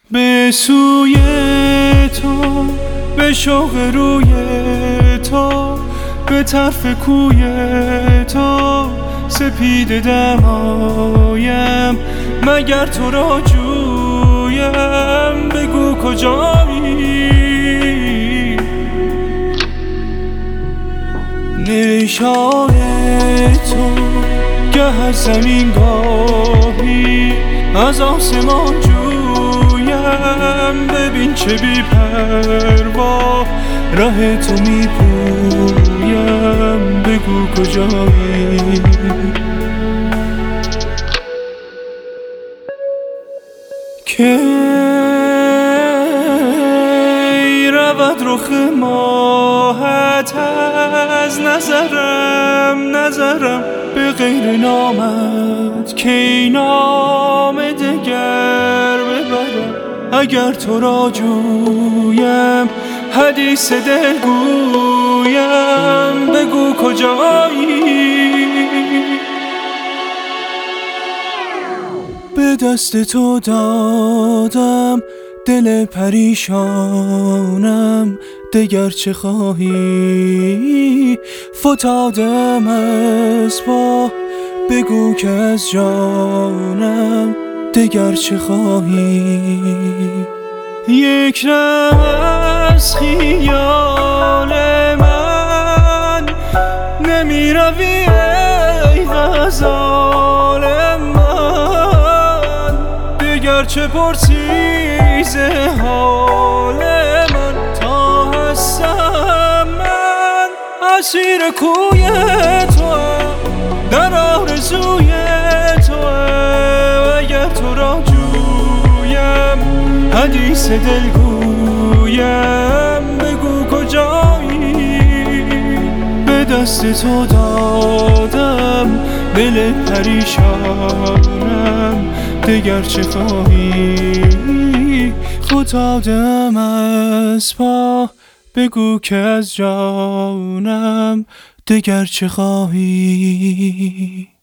به سوی تو، به شوق روی تو، به طرف کوی تو سپیده دمایم، مگر تو را جویم، بگو کجایی؟ نشان تو گه از زمین گاهی از آسمان جویم، ببین چه بی پروا ره تو می پویم، بگو کجایی؟ کی رود رخ ماهت از نظرم به غیر نامت، کی نام دگر ببرم، اگر تو را جویم، حدیث دل گویم، بگو کجایی؟ به دست تو دادم دل پریشانم، دگر چه خواهی؟ فتادم از پا، بگو که از جانم دگر چه خواهی؟ یک دم از خیال من نمی روی ای غزال من، دگر چه پرسی ز حال من؟ تا هستم من اسیر کوی توام، در آرزوی توام، اگر تو را جویم، حدیث دل گویم، بگو کجایی؟ به دست تو دادم دل پریشانم، دگر چه خواهی؟ فتادم از پا، بگو که از جانم دگر چه خواهی؟